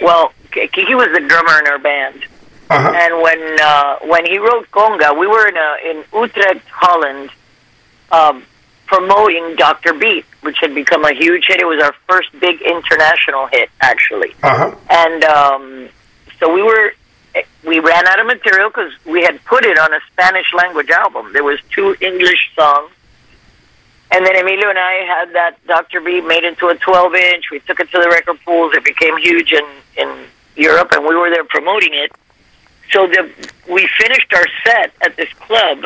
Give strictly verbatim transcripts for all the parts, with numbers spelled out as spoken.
well, Kiki was the drummer in our band. Uh-huh. And when uh, when he wrote Conga, we were in a, in Utrecht, Holland, um, promoting Doctor Beat, which had become a huge hit. It was our first big international hit, actually. Uh-huh. And um, so we were we ran out of material because we had put it on a Spanish language album. There was two English songs. And then Emilio and I had that Doctor Beat made into a twelve inch. We took it to the record pools. It became huge in, in Europe, and we were there promoting it. So the, we finished our set at this club,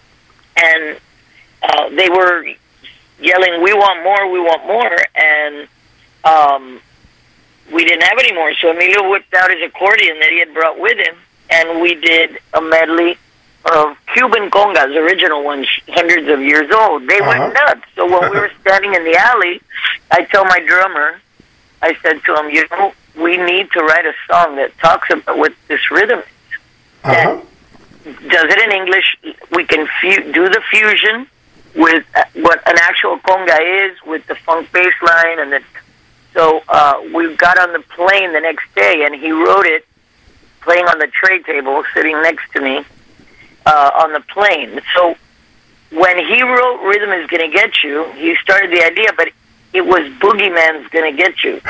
and uh, they were yelling, "We want more, we want more," and um, we didn't have any more. So Emilio whipped out his accordion that he had brought with him, and we did a medley of Cuban congas, original ones, hundreds of years old. They uh-huh. went nuts. So when we were standing in the alley, I tell my drummer, I said to him, you know, we need to write a song that talks about what this rhythm is. Uh-huh. Does it in English. We can fu- do the fusion with uh, what an actual conga is, with the funk bass line. And the, so uh, we got on the plane the next day, and he wrote it playing on the tray table, sitting next to me uh, on the plane. So when he wrote Rhythm Is Gonna Get You, he started the idea, but it was Boogeyman's Gonna Get You.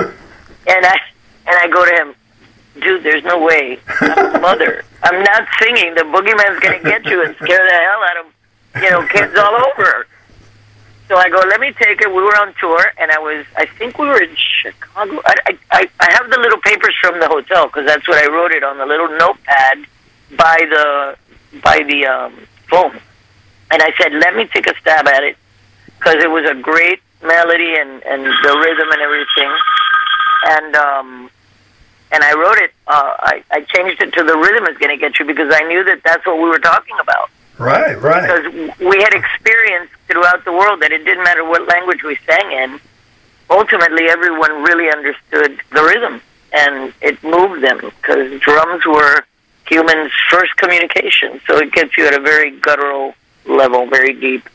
and I and I go to him, dude, there's no way. I'm a mother. I'm not singing the Boogeyman's Gonna Get You and scare the hell out of, you know, kids all over. So I go, let me take it. We were on tour, and I was, I think we were in Chicago. I I, I have the little papers from the hotel, because that's what I wrote it on, the little notepad by the, by the um, phone. And I said, let me take a stab at it, because it was a great melody and, and the rhythm and everything. And um, and I wrote it, uh, I, I changed it to The Rhythm Is Gonna Get You, because I knew that that's what we were talking about. Right, right. Because we had experienced throughout the world that it didn't matter what language we sang in. Ultimately, everyone really understood the rhythm, and it moved them, because drums were humans' first communication. So it gets you at a very guttural level, very deep.